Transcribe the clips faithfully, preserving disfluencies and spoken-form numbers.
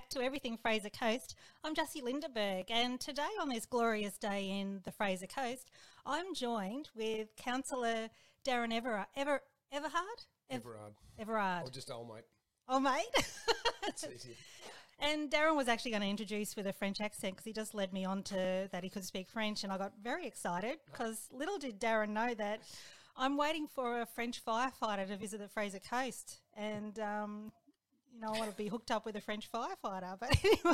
back to Everything Fraser Coast. I'm Jessie Lindenberg, and today on this glorious day in the Fraser Coast, I'm joined with Councillor Darren Everard. Ever, Everhard? Ev- Everard. Everard. Or just old mate. Oh, mate. It's easy. And Darren was actually going to introduce with a French accent because he just led me on to that he could speak French, and I got very excited because little did Darren know that I'm waiting for a French firefighter to visit the Fraser Coast, and um, you know I want to be hooked up with a French firefighter. But anyway,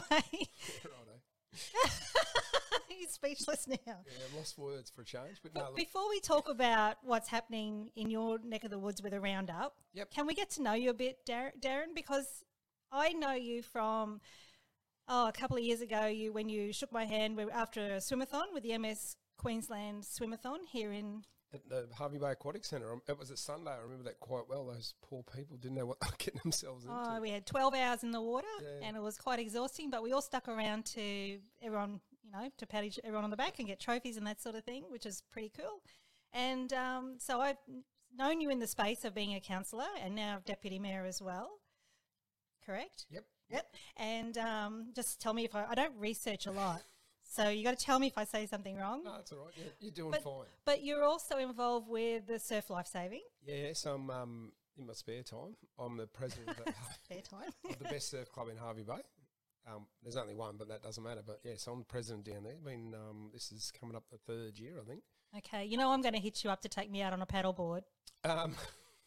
Righto. he's speechless now. Yeah, I've lost words for a change. But, no, look, Before we talk about what's happening in your neck of the woods with a roundup, Yep. can we get to know you a bit, Dar- Darren? Because I know you from oh a couple of years ago. You when you shook my hand after a swimathon with the M S Queensland Swimathon here in. at the Harvey Bay Aquatic Centre, um, it was a Sunday. I remember that quite well. Those poor people didn't know what they were getting themselves into. Oh, we had twelve hours in the water, Yeah. and it was quite exhausting. But we all stuck around to everyone, you know, to pat each, everyone on the back and get trophies and that sort of thing, which is pretty cool. And um, so I've known you in the space of being a councillor and now deputy mayor as well. Correct? Yep. Yep. And um, just tell me if I, I don't research a lot. So you got to tell me if I say something wrong. No, that's all right. Yeah, you're doing But- fine. But you're also involved with the surf lifesaving. Yes, I'm um, in my spare time. I'm the president of the, Fair time. of the best surf club in Harvey Bay. Um, there's only one, but that doesn't matter. But yes, I'm the president down there. Been um, this is coming up the third year, I think. Okay. You know I'm going to hit you up to take me out on a paddleboard. Um,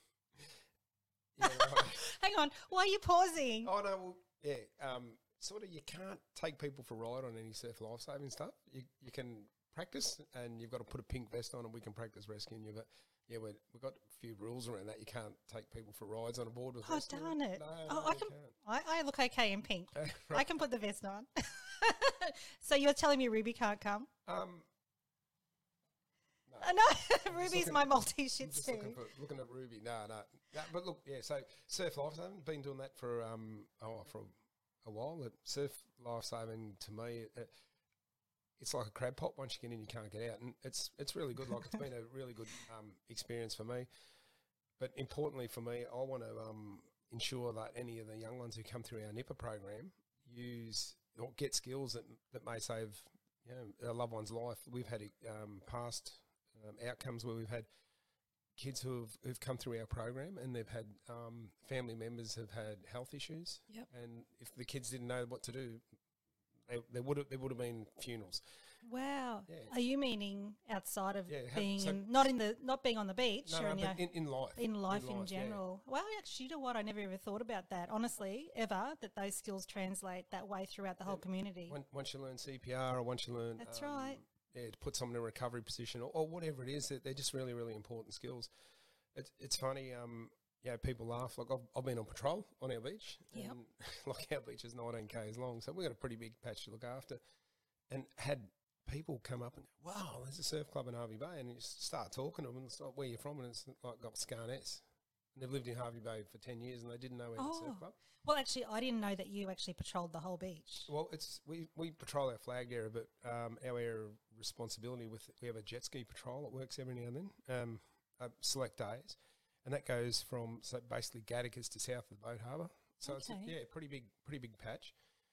yeah, right. Hang on. Why are you pausing? Oh no, well, yeah. Um, sort of, you can't take people for a ride on any surf lifesaving stuff. You you can practice, and you've got to put a pink vest on, and we can practice rescuing you. But yeah, we we've got a few rules around that. You can't take people for rides on a board with. Oh, rescue. darn it. No, Oh, no, I you can- can't. I, I look okay in pink. I Right. can put the vest on. So you're telling me Ruby can't come? Um, no. I know. Ruby's looking- my I'm multi-shit just too. looking, for, looking at Ruby. No, no, no. But look, yeah. So surf lifesaving, been doing that for um oh for a while. It, surf lifesaving to me, it, it's like a crab pot. Once you get in, you can't get out, and it's it's really good. Like it's been a really good um experience for me. But importantly for me, I want to um ensure that any of the young ones who come through our NIPA program use or get skills that that may save you know a loved one's life. We've had um, past um, outcomes where we've had kids who have who've come through our program and they've had um, family members have had health issues. Yep. And if the kids didn't know what to do, they, they would have there would have been funerals. Wow. Yeah. Are you meaning outside of Yeah, have- being so- in, not in the not being on the beach No, or no, in, but the, in, in life. in life in, yeah. general? Well, actually, you know what? I never ever thought about that. Honestly, ever that those skills translate that way throughout the whole community. Once, once you learn C P R or once you learn That's um, right. yeah, to put someone in a recovery position or, or whatever it is, that they're just really, really important skills. It's it's funny, um, yeah, people laugh. Like I've, I've been on patrol on our beach, Yep. and like our beach is nineteen k's long, so we've got a pretty big patch to look after, and had people come up and go, wow, there's a surf club in Harvey Bay, and you just start talking to them and it's like, where you from, and it's like got Scarnets. And they've lived in Harvey Bay for ten years and they didn't know we had a Oh. surf club. Well, actually, I didn't know that you actually patrolled the whole beach. Well, it's we, we patrol our flagged area, but um, our area of responsibility with we have a jet ski patrol that works every now and then, um, uh, select days, and that goes from so basically Gattakas to south of the Boat Harbour. So it's a, Okay. yeah, pretty big, pretty big patch.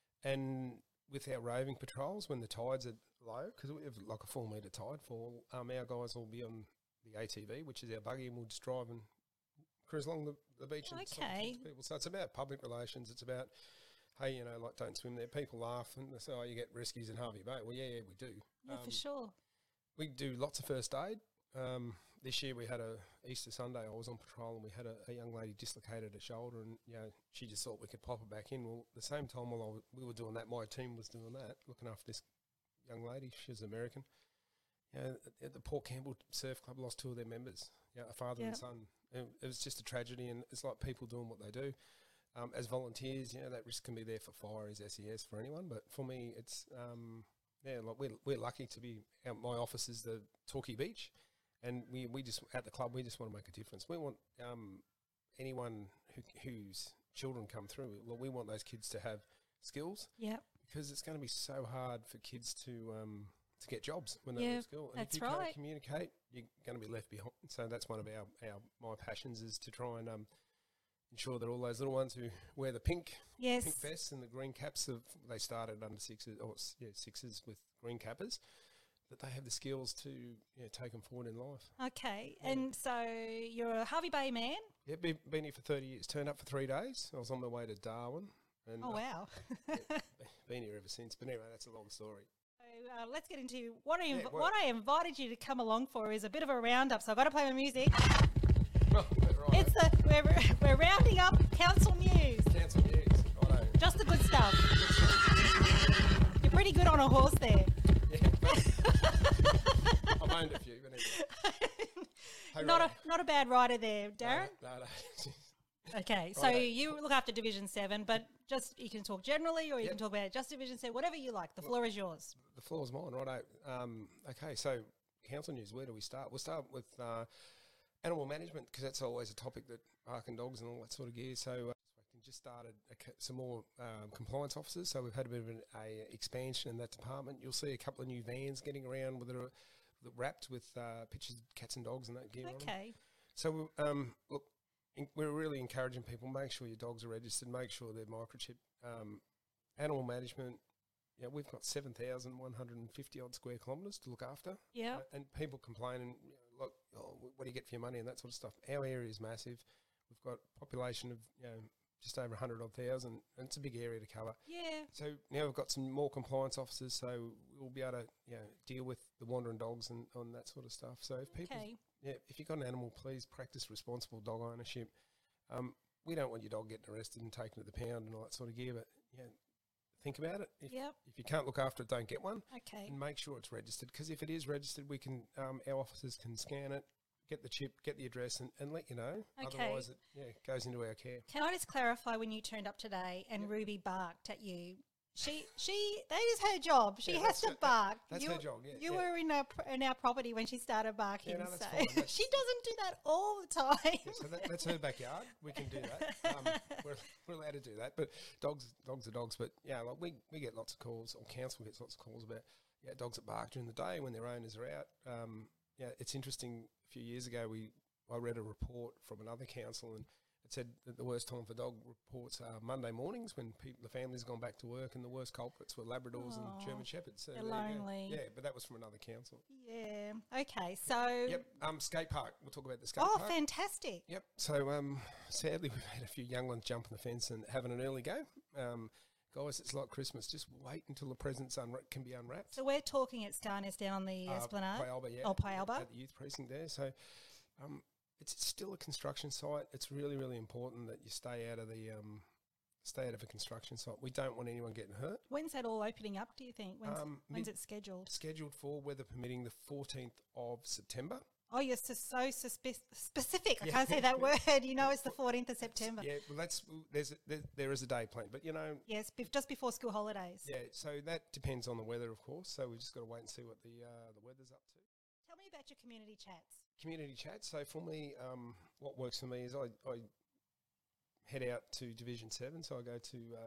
And with our roving patrols, when the tides are low, because we have like a four metre tide fall, um, our guys will be on the A T V, which is our buggy, and we'll just drive and cruise along the, the beach and stop and talk Okay. to people. So it's about public relations. It's about, hey, you know, like don't swim there. People laugh and they say, oh, you get rescues in Harvey Bay. Well, yeah, yeah, we do. Yeah, Um, for sure. We do lots of first aid. Um, this year we had a Easter Sunday. I was on patrol and we had a, a young lady dislocated her shoulder, and you know she just thought we could pop her back in. Well, at the same time while I w- we were doing that, my team was doing that, looking after this young lady. She was American. You know, at the Port Campbell Surf Club lost two of their members. Yeah, a father Yeah. and son. It, it was just a tragedy, and it's like people doing what they do. Um, as volunteers, you know, that risk can be there for fire as S E S for anyone, but for me, it's um, yeah, like we're we're lucky to be. Our, my office is the Torquay Beach, and we, we just at the club we just want to make a difference. We want um, anyone who, whose children come through. Well, we want those kids to have skills, Yeah. because it's going to be so hard for kids to um, to get jobs when they Yeah, leave school. And that's if you right. can't communicate, you're going to be left behind. So that's one of our, our my passions is to try and um, ensure that all those little ones who wear the pink Yes. pink vests and the green caps, of they started under sixes or s- yeah sixes with green cappers, that they have the skills to yeah, take them forward in life. Okay. Yeah. And so you're a Harvey Bay man? Yeah, been, been here for thirty years. Turned up for three days. I was on my way to Darwin, and Oh, uh, wow. been here ever since. But anyway, that's a long story. So, uh, let's get into what I, inv- Yeah, well- what I invited you to come along for is a bit of a roundup. So I've got to play my music. right. It's the we're, we're rounding up council news. Council news. Righto. Just the good stuff. You're pretty good on a horse there. Yeah, but I've owned a few. But anyway. Hey, Not righto. a not a bad rider there, No, Darren. No, no. Okay, so Righto. you look after Division Seven, but just you can talk generally, or you Yep. can talk about just Division Seven, whatever you like. The floor is yours. The floor's mine, righto. Um, okay, so council news. Where do we start? We'll start with uh, animal management, because that's always a topic that bark and dogs and all that sort of gear. So uh, we just started a, ca- some more um, compliance officers. So we've had a bit of an a expansion in that department. You'll see a couple of new vans getting around with a, wrapped with uh, pictures of cats and dogs and that gear on 'em. Okay. So, um, look, in, we're really encouraging people, make sure your dogs are registered, make sure they're microchipped. Um, animal management, yeah, we've got seven thousand one hundred fifty odd square kilometres to look after. Yeah. Uh, and people complain and, you know, look, oh, wh- what do you get for your money and that sort of stuff. Our area is massive. We've got a population of, you know, just over one hundred odd thousand, and it's a big area to cover. Yeah. So now we've got some more compliance officers, so we'll be able to, you know, deal with the wandering dogs and on that sort of stuff. So if people, Okay. yeah, if you've got an animal, please practice responsible dog ownership. Um, we don't want your dog getting arrested and taken to the pound and all that sort of gear, but yeah, think about it. If, Yep. if you can't look after it, don't get one, Okay. and make sure it's registered. Because if it is registered, we can, um, our officers can scan it, get the chip, get the address, and, and let you know. Okay. Otherwise, it yeah goes into our care. Can I just clarify, when you turned up today and Yep. Ruby barked at you, she she that is her job. She Yeah, has that's to her- bark. that's you, her job, yeah, You yeah. were in our pr- in our property when she started barking, no, that's so fine. That's- she doesn't do that all the time. Yeah, so that, that's her backyard. We can do that. Um, we're, we're allowed to do that. But dogs, dogs are dogs. But yeah, like we, we get lots of calls, or council gets lots of calls about yeah dogs that bark during the day when their owners are out. Um, yeah, it's interesting. A few years ago, we I read a report from another council, and it said that the worst time for dog reports are Monday mornings when people, the family's gone back to work, and the worst culprits were Labradors Aw, and German Shepherds. So they're there you go. lonely. Yeah, but that was from another council. Yeah. Okay. So. Yep. Um, skate park. We'll talk about the skate Oh, park. fantastic. Yep. So um, sadly, we've had a few young ones jumping the fence and having an early go. Um, guys, it's like Christmas. Just wait until the presents unwra- can be unwrapped. So we're talking at Starnest down on the Uh, Esplanade. Pyalba, yeah. Oh, Pyalba. At the youth precinct there. So um, it's still a construction site. It's really, really important that you stay out of the um, stay out of a construction site. We don't want anyone getting hurt. When's that all opening up, do you think? When's, Um, when's mid- it scheduled? Scheduled for, weather permitting, the fourteenth of September. Oh, you're so, so suspe- specific. I Yeah. can't say that word. You know, it's the fourteenth of September. Yeah, well, that's there's a, there, there is a day plan, but you know, Yes, bef- just before school holidays. yeah. So that depends on the weather, of course. So we just got to wait and see what the uh, the weather's up to. Tell me about your community chats. Community chat. So for me, um, what works for me is I, I head out to Division Seven. So I go to uh,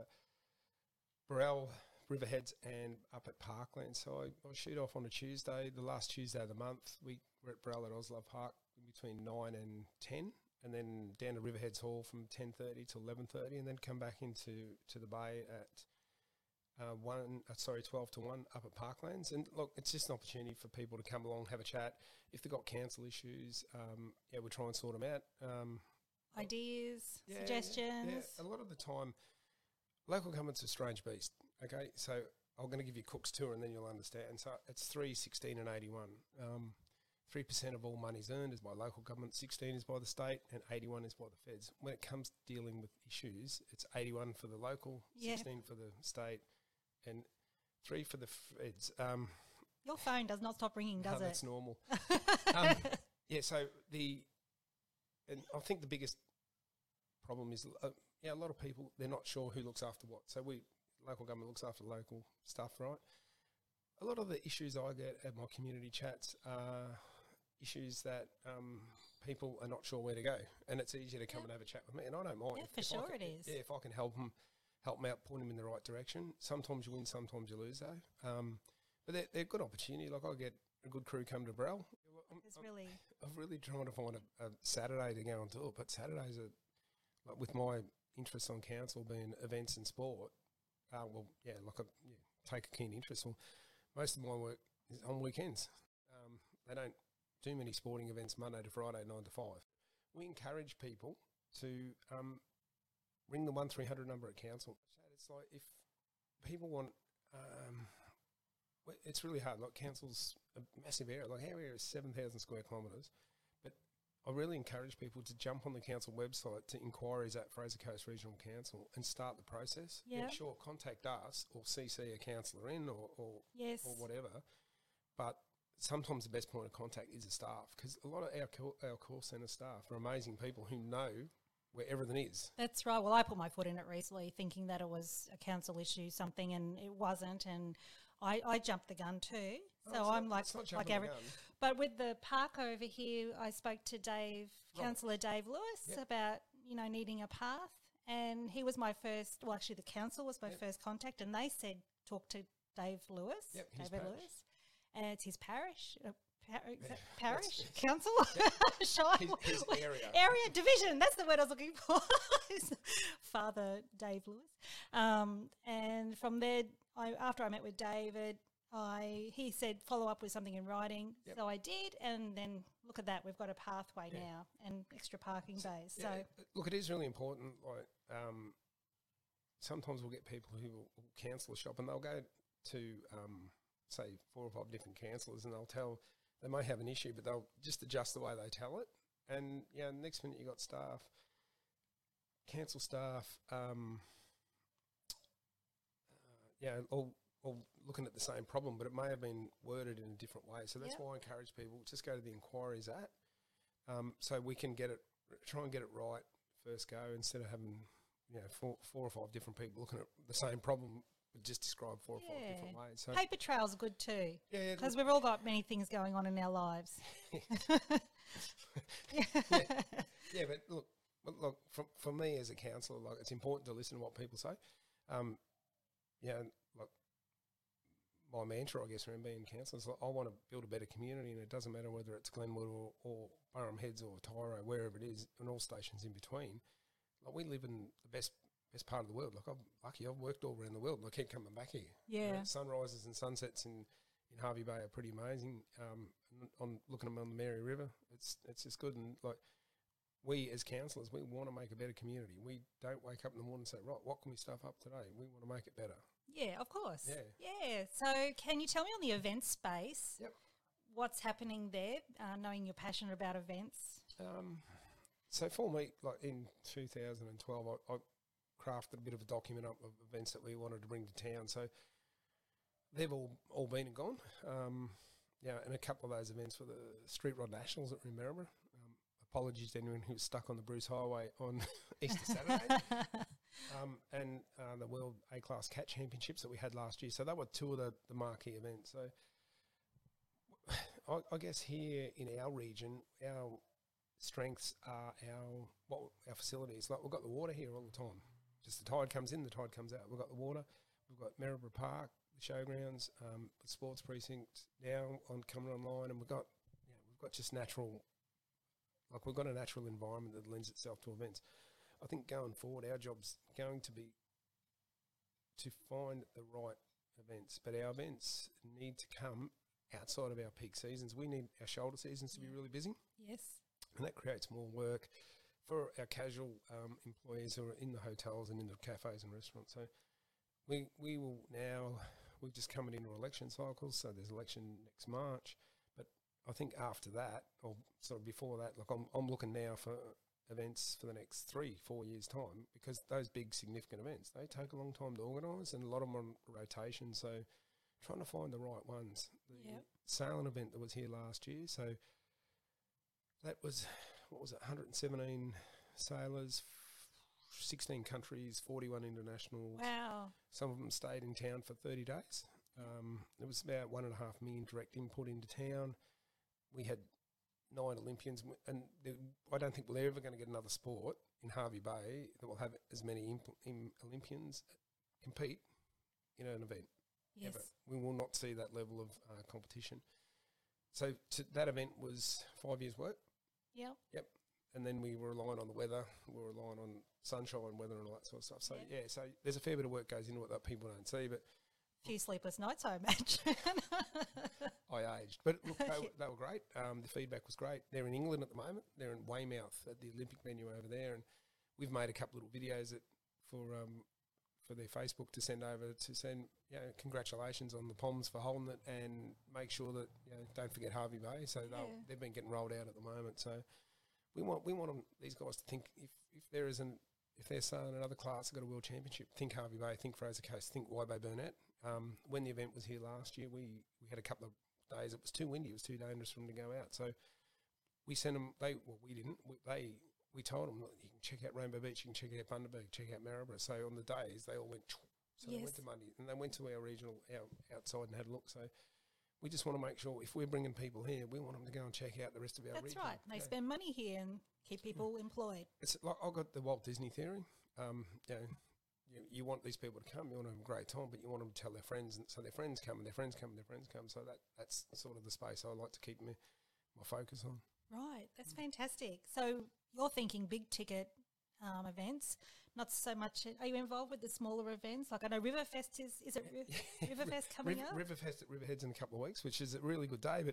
Burrell, Riverheads, and up at Parkland. So I, I shoot off on a Tuesday, the last Tuesday of the month. We we're at Burrell at Oslove Park between nine and ten, and then down to Riverheads Hall from ten thirty to eleven thirty, and then come back into to the bay at. Uh, one, uh, sorry, twelve to one up at Parklands, and look, it's just an opportunity for people to come along, have a chat. If they've got council issues, um, yeah, we'll try and sort them out. Um, Ideas, yeah, yeah, suggestions. Yeah, a lot of the time, local government's a strange beast. Okay, so I'm going to give you Cook's tour, and then you'll understand. So it's three, sixteen, and eighty-one. Um, Three percent of all monies earned is by local government, sixteen is by the state, and eighty-one is by the feds. When it comes to dealing with issues, it's eighty-one for the local, Yeah. sixteen for the state, and three for the feds. Um, Your phone does not stop ringing, does no, it? that's normal. um, yeah, so the, and I think the biggest problem is, uh, yeah, a lot of people, they're not sure who looks after what. So we, local government looks after local stuff, right? A lot of the issues I get at my community chats are issues that um, people are not sure where to go, and it's easier to come Yeah. and have a chat with me, and I don't mind. Yeah, If- for if I sure can- it is. Yeah, if I can help them, help them out, point them in the right direction. Sometimes you win, sometimes you lose, though. Um, but they're, they're a good opportunity. Like I get a good crew come to Burrell. I'm, It's I'm, really I'm really trying to find a, a Saturday to go on tour, but Saturdays are like with my interest on council being events and sport, uh, well, yeah, like I yeah, take a keen interest. Well, most of my work is on weekends. Um, they don't do many sporting events Monday to Friday, nine to five. We encourage people to um, ring the one three hundred number at council. It's like if people want, um, well, it's really hard. Like council's a massive area. Like our area is seven thousand square kilometres, but I really encourage people to jump on the council website to inquiries at Fraser Coast Regional Council and start the process. Yeah. Yeah, sure, contact us or C C a councillor in or or, Yes. or whatever, but sometimes the best point of contact is the staff, because a lot of our call, our call centre staff are amazing people who know where everything is. That's right. Well, I put my foot in it recently thinking that it was a council issue, something, and it wasn't. And I, I jumped the gun too. Oh, So it's I'm not- like, it's not like jumping the every. gun. But with the park over here, I spoke to Dave, Right. Councillor Dave Lewis, Yep. about, you know, needing a path. And he was my first, well, actually the council was my Yep. first contact, and they said, talk to Dave Lewis, Yep, his David parish. Lewis. And it's his parish, uh, par- is Yeah, that that's- parish, that's- council, Shy- His, his area. area division. That's the word I was looking for. Father Dave Lewis. Um, and from there, I, after I met with David, I he said follow up with something in writing. Yep. So I did, and then look at that, we've got a pathway Yeah. now and extra parking bays. Yeah, So look, it is really important. Like, um, sometimes we'll get people who will, will cancel a shop, and they'll go to, um, say, four or five different counsellors, and they'll tell they may have an issue, but they'll just adjust the way they tell it. And yeah, next minute you got staff, cancel staff, um, uh, yeah, all, all looking at the same problem, but it may have been worded in a different way. So that's Yep. why I encourage people just go to the inquiries at, um, so we can get it, try and get it right first go, instead of having, you know, four, four or five different people looking at the same problem, but just described four or five different Yeah. ways. So paper trail's good too, yeah, yeah, because we've all got many things going on in our lives. yeah, yeah, but look, but look, for, for me as a counsellor, like, it's important to listen to what people say. Um, yeah, like my mantra, I guess, around being counsellor is like, I want to build a better community, and it doesn't matter whether it's Glenwood or, or Burham Heads or Tyro, wherever it is, and all stations in between. Like, we live in the best best part of the world. Like, I'm lucky, I've worked all around the world, and I keep coming back here. You know, Yeah. sunrises and sunsets in, in Harvey Bay are pretty amazing. Um, and on looking at them on the Mary River, it's it's just good. And like, we as counsellors, we want to make a better community. We don't wake up in the morning and say, right, what can we stuff up today? We want to make it better. Yeah, of course. Yeah. Yeah. So can you tell me on the event space, Yep. what's happening there, uh, knowing you're passionate about events? Um, so for me, like in two thousand twelve, I, I crafted a bit of a document up of events that we wanted to bring to town. So they've all, all been and gone. Um, yeah, and a couple of those events were the Street Rod Nationals at Maryborough. Um, apologies to anyone who was stuck on the Bruce Highway on Easter Saturday. Um, and uh, the World A-Class Cat Championships that we had last year. So that were two of the, the marquee events. So I, I guess here in our region, our strengths are our what our facilities. Like, we've got the water here all the time. Just the tide comes in, the tide comes out. We've got the water. We've got Maryborough Park, the showgrounds, um, the sports precinct now on coming online, and we've got yeah, we've got just natural. Like, we've got a natural environment that lends itself to events. I think going forward, our job's going to be to find the right events, but our events need to come outside of our peak seasons. We need our shoulder seasons to be really busy, Yes. and that creates more work for our casual um, employees who are in the hotels and in the cafes and restaurants. So we we will now, we're just coming into election cycles, so there's election next March, but I think after that, or sort of before that, like I'm, I'm looking now for events for the next three, four years' time, because those big significant events, they take a long time to organise, and a lot of them are on rotation, so trying to find the right ones. The Yep. sailing event that was here last year, so that was, what was it, one hundred seventeen sailors, sixteen countries, forty-one internationals. Wow. Some of them stayed in town for thirty days. Um, it was about one and a half million direct input into town. We had nine Olympians, w- and there, I don't think we're ever going to get another sport in Harvey Bay that will have as many imp- im- Olympians compete in an event. Yes. Ever. We will not see that level of uh, competition. So to, that event was five years' work. Yep. and then we were relying on the weather. We were relying on sunshine, weather, and all that sort of stuff. So yeah, yeah so there's a fair bit of work goes into it that people don't see, but. Few sleepless nights, I imagine. I aged. But look, they, were, they were great. Um, the feedback was great. They're in England at the moment. They're in Weymouth at the Olympic venue over there. And we've made a couple little videos that for um, for their Facebook to send over to send, you know, congratulations on the Poms for holding it, and make sure that, you know, don't forget Harvey Bay. So yeah. they've been getting rolled out at the moment. So we want we want them, these guys to think if, if there isn't, if they're saying another class have got a world championship, think Harvey Bay, think Fraser Coast, think Waibo Burnett. Um, when the event was here last year, we, we had a couple of days. It was too windy. It was too dangerous for them to go out. So we sent them. They well, we didn't. We, they we told them, you can check out Rainbow Beach, you can check out Bundaberg, check out Maryborough. So on the days they all went. So yes. They went to Mundy and they went to our regional our outside and had a look. So we just want to make sure if we're bringing people here, we want them to go and check out the rest of our That's region. right. They yeah. spend money here and keep people yeah. employed. It's like I've got the Walt Disney theory. Um, you know. You, you want these people to come, you want to have a great time, but you want them to tell their friends, and so their friends come, and their friends come, and their friends come. So that that's sort of the space I like to keep me, my focus on. Right, that's fantastic. So you're thinking big ticket um, events, not so much. Are you involved with the smaller events? Like I know Riverfest is is it Riv- Riverfest coming River, up? Riverfest at Riverheads in a couple of weeks, which is a really good day, but.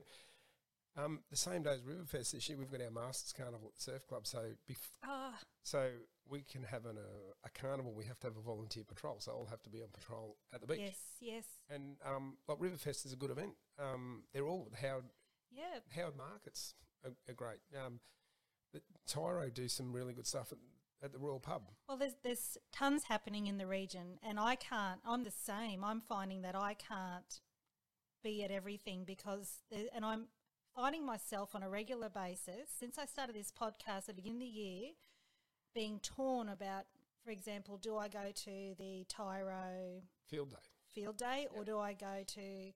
Um, the same day as Riverfest this year, we've got our Masters Carnival at the Surf Club. So, bef- ah. so we can have an, uh, a carnival. We have to have a volunteer patrol, so I'll have to be on patrol at the beach. Yes, yes. And um, like Riverfest is a good event. Um, they're all Howard. Yeah. Howard Markets are, are great. Um, the Tyro do some really good stuff at, at the Royal Pub. Well, there's there's tons happening in the region, and I can't. I'm the same. I'm finding that I can't be at everything because, there, and I'm. finding myself on a regular basis, since I started this podcast at the beginning of the year, being torn about, for example, do I go to the Tyro Field Day, Field Day, yep. or do I go to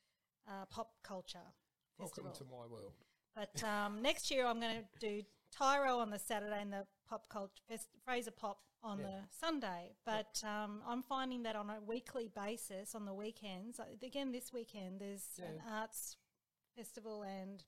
uh, Pop Culture Festival? Welcome to my world. But um, next year I'm going to do Tyro on the Saturday and the Pop Culture Fest- Fraser Pop on yeah. the Sunday. But yep. um, I'm finding that on a weekly basis, on the weekends, again this weekend, there's yeah. an arts festival, and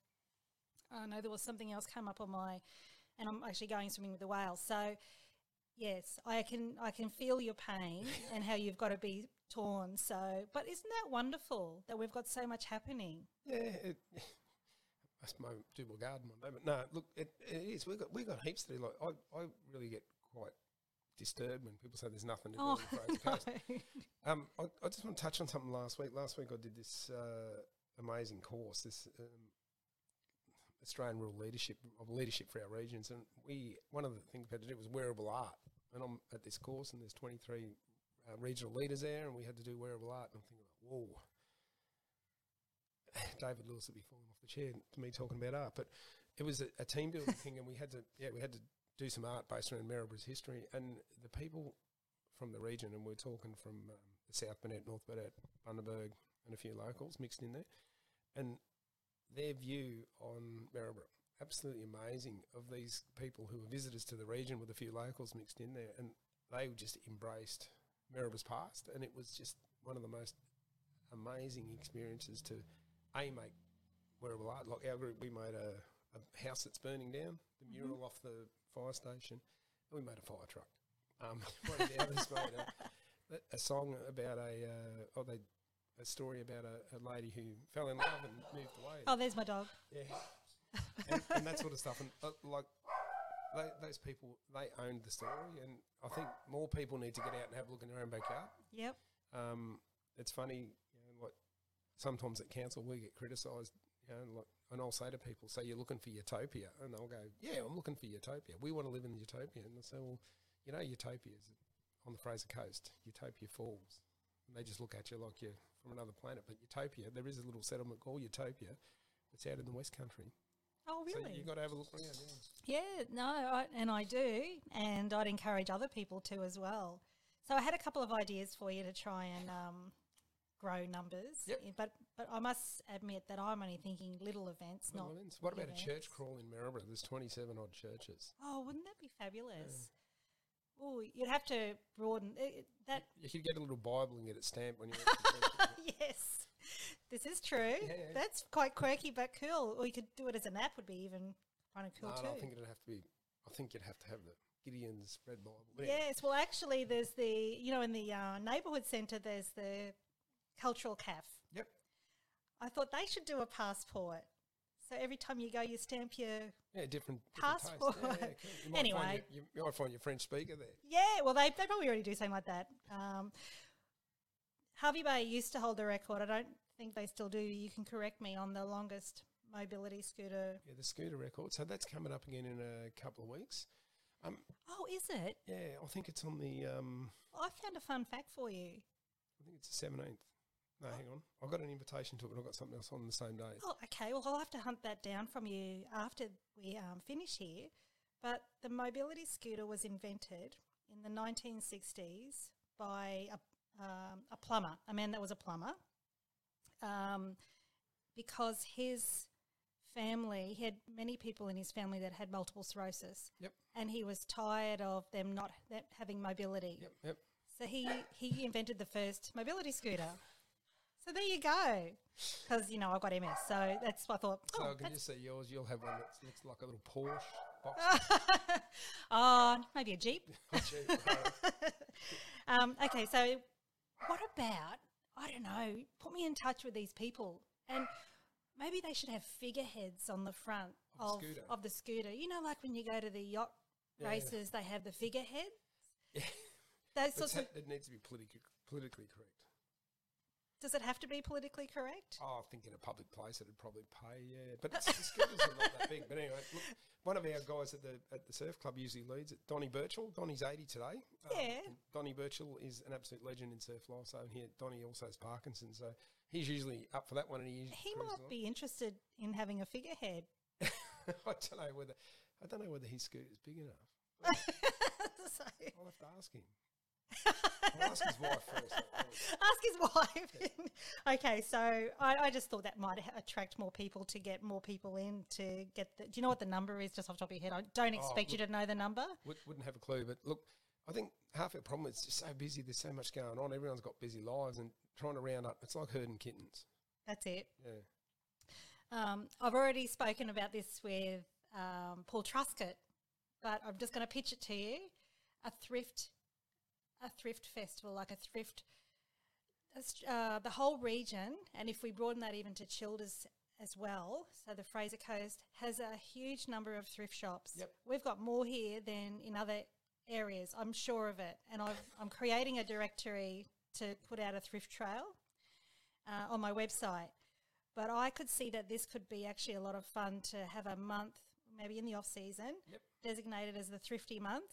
I know there was something else come up on my, and I'm actually going swimming with the whales. So yes, I can I can feel your pain and how you've got to be torn. So, but isn't that wonderful that we've got so much happening? Yeah, it, that's my do my garden one day. But no, look, it, it is. We got we got heaps to do. Like I, I really get quite disturbed when people say there's nothing to do oh, with Fraser Coast. No. Um, I, I just want to touch on something last week. Last week I did this. Uh, amazing course, this um, Australian Rural Leadership of Leadership for our regions, and we one of the things we had to do was wearable art. And I'm at this course, and there's twenty-three uh, regional leaders there, and we had to do wearable art. And I'm thinking, whoa, David Lewis would be falling off the chair to me talking about art. But it was a, a team building thing, and we had to yeah we had to do some art based around Maryboroug's history, and the people from the region, and we're talking from um, the South Burnett, North Burnett, Bundaberg, and a few locals mixed in there, and their view on Maryborough, absolutely amazing, of these people who were visitors to the region with a few locals mixed in there, and they just embraced Maryboroug's past, and it was just one of the most amazing experiences to, A, make wearable art. Like our group, we made a, a house that's burning down, the Mm-hmm. mural off the fire station, and we made a fire truck. Um, one of the others made a, a song about a, uh, oh, they, a story about a, a lady who fell in love and moved away. Oh, there's my dog. Yeah, and, and that sort of stuff. And uh, like they, those people, they owned the story, and I think more people need to get out and have a look in their own backyard. Yep. Um, it's funny, you know, like sometimes at council we get criticised, you know, like, and I'll say to people, "So you're looking for utopia?" And they'll go, "Yeah, I'm looking for utopia. We want to live in utopia." And I say, "Well, you know, utopia is on the Fraser Coast. Utopia Falls." And they just look at you like you're from another planet. But Utopia, there is a little settlement called Utopia that's out in the West Country. Oh, really? So you've got to have a look around, yeah. Yeah, no, I, and I do, and I'd encourage other people to as well. So I had a couple of ideas for you to try and um, grow numbers. Yep. But but I must admit that I'm only thinking little events, Little not events. What big about events. a church crawl in Maryborough? There's twenty-seven odd churches. Oh, wouldn't that be fabulous? Oh, you'd have to broaden it, that. You could get a little Bible and get it stamped when you went to church. Yes, this is true. Yeah, yeah. That's quite quirky but cool. Or you could do it as an app, would be even kind of cool No, too. no, I think it'd have to be I think you'd have to have the Gideon's Red Bible. But anyway. Yes, well, actually, there's the, you know, in the uh, neighbourhood centre, there's the cultural cafe. Yep. I thought they should do a passport. So every time you go, you stamp your Yeah, different, different passport. taste. Yeah, yeah, cool. You might Anyway. find your, you, you might find your French speaker there. Yeah, well, they, they probably already do something like that. Um, Harvey Bay used to hold the record. I don't think they still do. You can correct me on the longest mobility scooter. Yeah, the scooter record. So that's coming up again in a couple of weeks. Um, Oh, is it? yeah, I think it's on the. Um, I found a fun fact for you. I think it's the seventeenth. No, hang on. I got an invitation to it, but I got something else on the same day. Oh, okay. Well, I'll have to hunt that down from you after we um, finish here. But the mobility scooter was invented in the nineteen sixties by a, um, a plumber, a man that was a plumber, um, because his family, he had many people in his family that had multiple sclerosis. Yep. And he was tired of them not that having mobility. Yep, yep. So he, he invented the first mobility scooter. So there you go. Because, you know, I've got M S. So that's what I thought. So oh, I can that's just see yours. You'll have one that looks like a little Porsche box. oh, maybe a Jeep. Gee, right. um, okay, so what about, I don't know, put me in touch with these people and maybe they should have figureheads on the front Of of, the scooter. of the scooter. You know, like when you go to the yacht Yeah. races, they have the figurehead. Yeah. Those But sorts of, it needs to be politically politically correct. does it have to be politically correct? Oh, I think in a public place it'd probably pay, yeah. But it's, the scooters are not that big. But anyway, look, one of our guys at the at the surf club usually leads it, Donnie Birchall. Donnie's eighty today. Yeah. and Donnie Birchall is an absolute legend in surf life. So here, Donnie also has Parkinson's. So he's usually up for that one. And he, usually He cruises might along. be interested in having a figurehead. I don't know whether I don't know whether his scooter's big enough. So- I'll have to ask him. I'll ask his wife first. Ask his wife. Okay, so I, I just thought that might ha- attract more people to get more people in to get the. Do you know what the number is just off the top of your head? I don't expect you to know the number. Would, wouldn't have a clue, but look, I think half our problem is just so busy. There's so much going on. Everyone's got busy lives, and trying to round up. It's like herding kittens. That's it. Yeah. Um, I've already spoken about this with um, Paul Truscott, but I'm just going to pitch it to you: a thrift, a thrift festival, like a thrift. Uh, the whole region, and if we broaden that even to Childers as well, so the Fraser Coast has a huge number of thrift shops. Yep. We've got more here than in other areas, I'm sure of it. And I've, I'm creating a directory to put out a thrift trail uh, on my website. But I could see that this could be actually a lot of fun to have a month, maybe in the off season, Yep. designated as the thrifty month.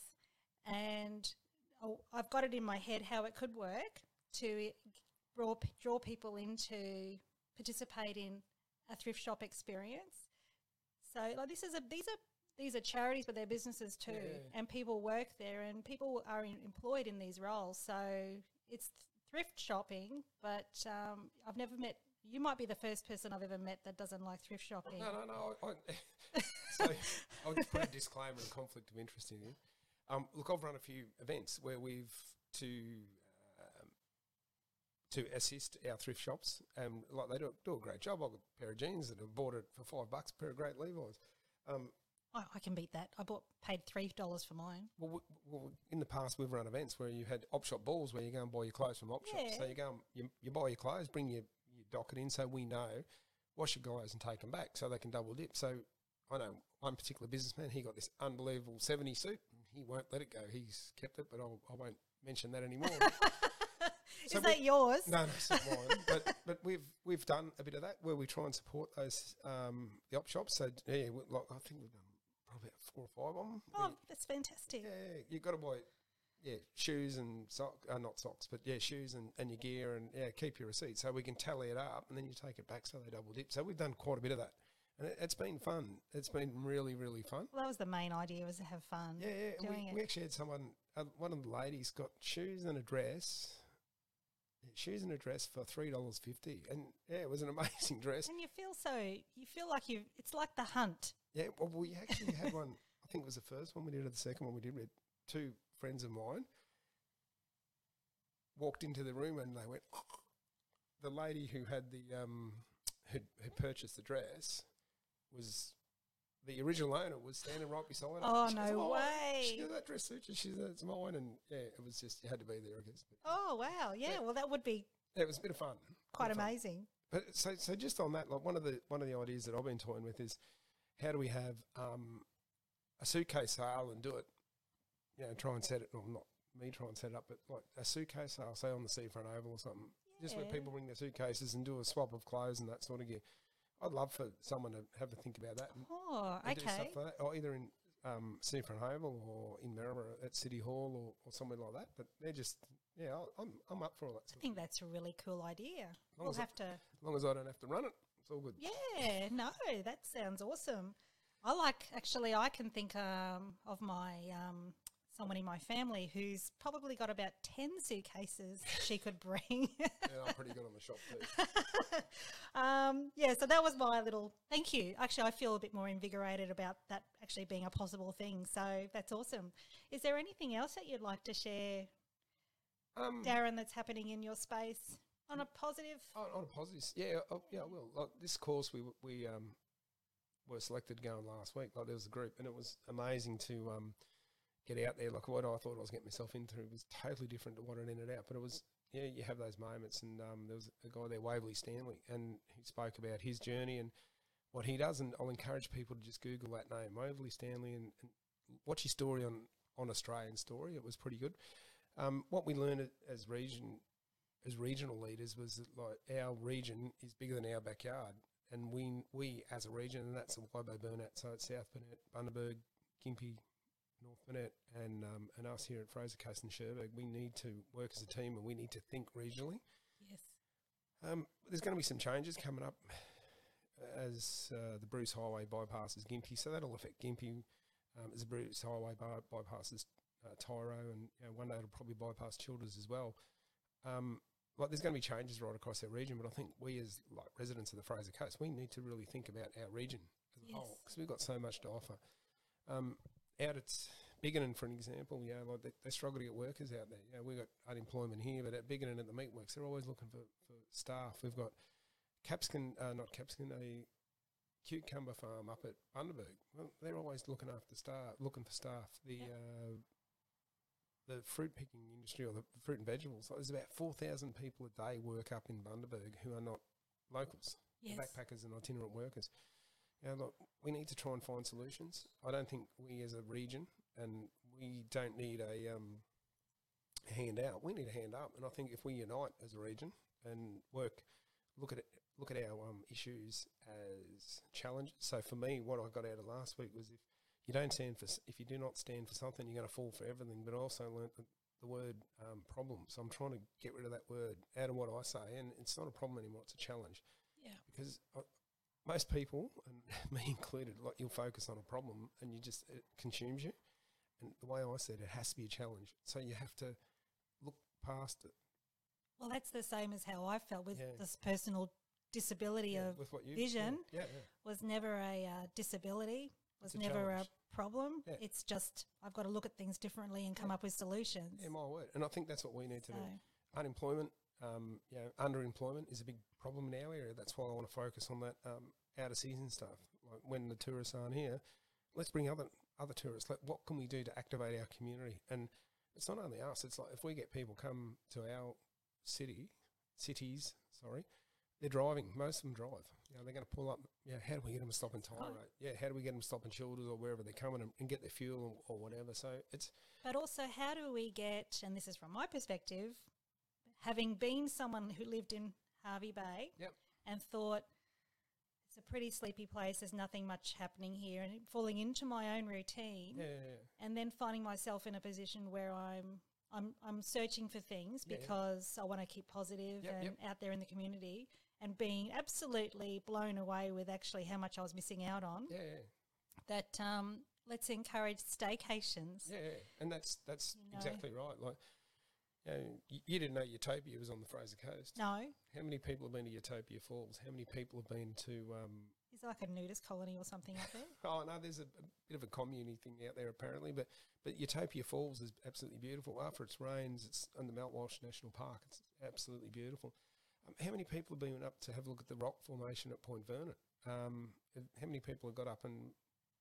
And oh, I've got it in my head how it could work to draw, draw people in to participate in a thrift shop experience. So like this is a these are these are charities, but they're businesses too, Yeah. and people work there, and people are in, employed in these roles. So it's th- thrift shopping, but um, I've never met. You might be the first person I've ever met that doesn't like thrift shopping. No, no, no. I, I, so I'll just put a disclaimer and conflict of interest in you. Um, look, I've run a few events where we've to um, to assist our thrift shops, and like they do, do a great job. I've got a pair of jeans that have bought it for five bucks, a pair of great Levi's. Um, I, I can beat that. I bought paid three dollars for mine. well, w- well, in the past we've run events where you had op shop balls where you go and buy your clothes from op shops. So Yeah. you go and you, you buy your clothes, bring your, your docket in, so we know, wash your clothes and take them back, so they can double dip. So I know one particular businessman, he got this unbelievable seventy suit, and he won't let it go. He's kept it, but I'll, I won't mention that anymore. So Is we- that yours? No, no, it's not mine. But but we've we've done a bit of that where we try and support those um, the op shops. So yeah, we, like I think we've done probably about four or five of them. Oh, that's fantastic. Yeah, you've got to buy yeah shoes and socks, uh, not socks, but yeah shoes and, and your gear, and yeah keep your receipt so we can tally it up and then you take it back so they double dip. So we've done quite a bit of that, and it, it's been fun. It's been really really fun. Well, that was the main idea, was to have fun. Yeah, yeah. And doing we, it. we actually had someone, uh, one of the ladies got shoes and a dress. Yeah, shoes and a dress for three dollars fifty, and yeah, it was an amazing dress. And you feel so, you feel like you, it's like the hunt. Yeah, well, we actually had one. I think it was the first one we did, or the second one we did. With two friends of mine walked into the room and they went. The lady who had the um, who who purchased the dress was the original owner was standing right beside her. Oh, She no goes, "Oh, way." She goes, "That dress suits you." She said, "It's mine." And yeah, it was just, you had to be there, I guess. But, Oh, wow. Yeah, Yeah. well, that would be yeah, it was a bit of fun. quite Bit of fun. amazing. But so, so just on that, like one of the one of the ideas that I've been toying with is, how do we have um, a suitcase sale and do it? You know, try and set it. Well, not me try and set it up, but like a suitcase sale, say on the Seafront Oval or something. Just where Yeah. people bring their suitcases and do a swap of clothes and that sort of gear. I'd love for someone to have a think about that and, Oh, and do okay. stuff like that, or either in um, Seafront Oval or in Maryborough at City Hall or, or somewhere like that. But they're just, yeah, I'll- I'm I'm up for all that I stuff. think that's a really cool idea. long We'll as I- have to. As long as I don't have to run it, it's all good. Yeah, no, that sounds awesome. I like, actually, I can think um, of my um, someone in my family who's probably got about ten suitcases she could bring. Yeah, I'm pretty good on the shop too. um, yeah, so that was my little thank you. Actually, I feel a bit more invigorated about that actually being a possible thing. So that's awesome. Is there anything else that you'd like to share, Um, Darren, that's happening in your space on a positive? on, on a positive, s- yeah, oh, yeah, well, like this course we w- we um were selected going last week. Like there was a group, and it was amazing to um get out there. Like what I thought I was getting myself into was totally different to what it ended out. But it was, yeah, you have those moments, and um, there was a guy there, Waverley Stanley, and he spoke about his journey and what he does. And I'll encourage people to just Google that name, Waverley Stanley, and, and watch his story on on Australian Story. It was pretty good. Um, what we learned a- as region as regional leaders was that like our region is bigger than our backyard, and we we as a region, and that's the Waibo Burnett, so it's South Burnett, Bundaberg, Gympie, North Burnett, and um, and us here at Fraser Coast and Sherbrooke, we need to work as a team, and we need to think regionally. Yes. Um, there's going to be some changes coming up as uh, the Bruce Highway bypasses Gympie, so that'll affect Gympie um, as the Bruce Highway by- bypasses uh, Tyro, and you know, one day it'll probably bypass Childers as well. Um, like there's going to be changes right across our region, but I think we as like residents of the Fraser Coast, we need to really think about our region as a Yes. whole, because we've got so much to offer. Um, out at Biggin, for an example, yeah, like they, they struggle to get workers out there. Yeah, we've got unemployment here, but at Biggin and at the meatworks, they're always looking for, for staff. We've got Capsicum, uh, not Capsicum, a cucumber farm up at Bundaberg. Well, they're always looking after staff, looking for staff. The Yep. uh, the fruit picking industry, or the fruit and vegetables, like there's about four thousand people a day work up in Bundaberg who are not locals, Yes. backpackers and itinerant workers. Now, look, we need to try and find solutions. I don't think we as a region, and we don't need a um, handout. We need a hand up, and I think if we unite as a region and work, look at it, look at our um, issues as challenges. So for me, what I got out of last week was if you don't stand for, s- if you do not stand for something, you're going to fall for everything. But I also learnt the, the word um, problem. So I'm trying to get rid of that word out of what I say, and it's not a problem anymore. It's a challenge. Yeah. Because I, most people, and me included, like you'll focus on a problem and you just, it consumes you. And the way I said it, it has to be a challenge. So you have to look past it. Well, that's the same as how I felt with Yeah. this personal disability Yeah, of with what you vision. Yeah, yeah. was never a uh, disability, was It's a never challenge. a problem. Yeah. It's just I've got to look at things differently and come Yeah. up with solutions. Yeah, my word. And I think that's what we need to So, do. Unemployment, um, you know, underemployment is a big problem in our area. That's why I want to focus on that um, out of season stuff. Like when the tourists aren't here, let's bring other other tourists. Like, what can we do to activate our community? And it's not only us. It's like if we get people come to our city, cities, sorry, they're driving. Most of them drive. You know, they're going to pull up. Yeah, how do we get them to stop in Tyro? Right. Yeah, how do we get them to stop in Childers or wherever they're coming and, and get their fuel or, or whatever? So it's but also, how do we get? And this is from my perspective, having been someone who lived in Hervey Bay Yep. and thought it's a pretty sleepy place. There's nothing much happening here, and falling into my own routine. yeah, yeah, yeah. And then finding myself in a position where I'm I'm I'm searching for things Yeah, yeah. because I want to keep positive Yep, and yep. out there in the community, and being absolutely blown away with actually how much I was missing out on. yeah, yeah. That um, let's encourage staycations. Yeah, yeah, and that's that's You know. exactly right. Like, you, know, you, you didn't know Utopia was on the Fraser Coast. No, How many people have been to Utopia Falls? How many people have been to? Um, it's like a nudist colony or something out there. oh no, there's a, a bit of a community thing out there apparently, but but Utopia Falls is absolutely beautiful. After it's rains, it's in the Mount Walsh National Park. It's absolutely beautiful. Um, how many people have been up to have a look at the rock formation at Point Vernon? Um, how many people have got up and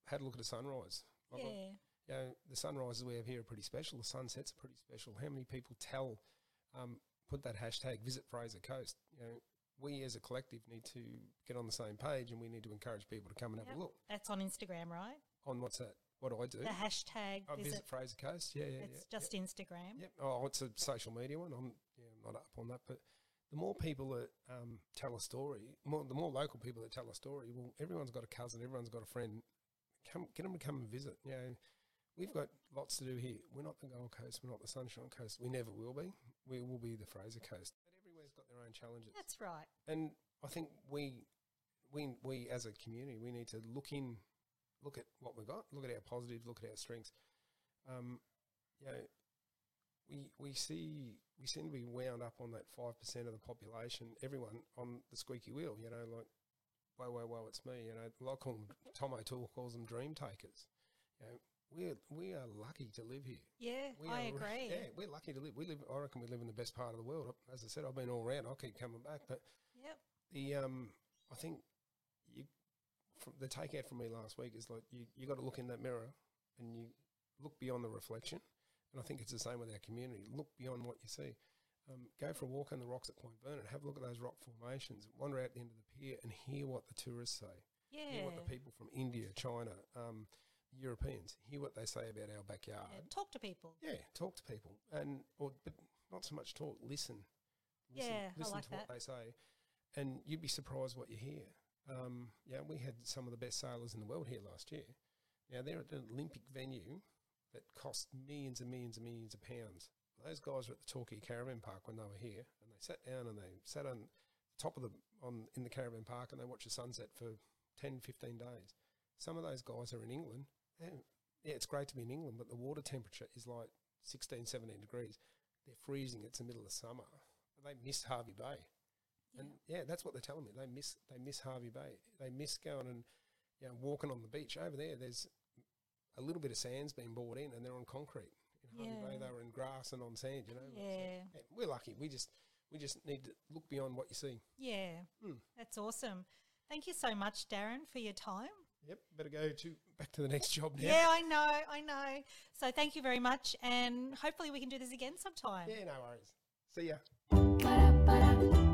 had a look at a sunrise. Like, Yeah. You know, the sunrises we have here are pretty special. The sunsets are pretty special. How many people tell, um, put that hashtag Visit Fraser Coast? You know, we as a collective need to get on the same page, and we need to encourage people to come and have Yep. a look. That's on Instagram, right? On what's that? What do I do? The hashtag Oh, visit. Visit Fraser Coast. Yeah, yeah, It's yeah. just Instagram. Yep. Oh, it's a social media one. I'm yeah, I'm not up on that, but the more people that um, tell a story, more the more local people that tell a story. Well, everyone's got a cousin, everyone's got a friend. Come, get them to come and visit. You know, we've got lots to do here. We're not the Gold Coast. We're not the Sunshine Coast. We never will be. We will be the Fraser Coast. But everywhere's got their own challenges. That's right. And I think we, we, we as a community, we need to look in, look at what we've got, look at our positives, look at our strengths. Um, you know, we we see we seem to be wound up on that five percent of the population, everyone on the squeaky wheel. You know, like, whoa, whoa, whoa, it's me. You know, I call them, Tom O'Toole calls them dream takers. You know, we're we are lucky to live here. Yeah, We I are, agree. Yeah, we're lucky to live. We live. I reckon we live in the best part of the world. As I said, I've been all around. I'll keep coming back, but Yep. the um, I think you from the takeout from me last week is like you you got to look in that mirror and you look beyond the reflection. And I think it's the same with our community. Look beyond what you see. Um, go for a walk on the rocks at Point Vernon. Have a look at those rock formations. Wander out the end of the pier and hear what the tourists say. Yeah. Hear what the people from India, China, um, Europeans, hear what they say about our backyard. Yeah, talk to people. Yeah, talk to people, and or but not so much talk. Listen, listen, Yeah, I listen like to that. what they say, and you'd be surprised what you hear. Um, yeah, we had some of the best sailors in the world here last year. Now they're at an Olympic venue that cost millions and millions and millions of pounds. Those guys were at the Torquay Caravan Park when they were here, and they sat down and they sat on top of the on in the caravan park and they watched the sunset for ten, fifteen days. Some of those guys are in England. And yeah, it's great to be in England, but the water temperature is like sixteen, seventeen degrees. They're freezing. It's the middle of summer. They miss Harvey Bay. And yeah, that's what they're telling me. They miss they miss Harvey Bay. They miss going and you know, walking on the beach. Over there, there's a little bit of sand's been brought in and they're on concrete. In Harvey Bay, Yeah. they were in grass and on sand, you know. So, Yeah. yeah, we're lucky. We just we just need to look beyond what you see. Yeah. Mm. That's awesome. Thank you so much, Darren, for your time. Yep, better go to back to the next job now. Yeah, I know, I know. So thank you very much, and hopefully we can do this again sometime. Yeah, no worries. See ya. Ba-da-ba-da.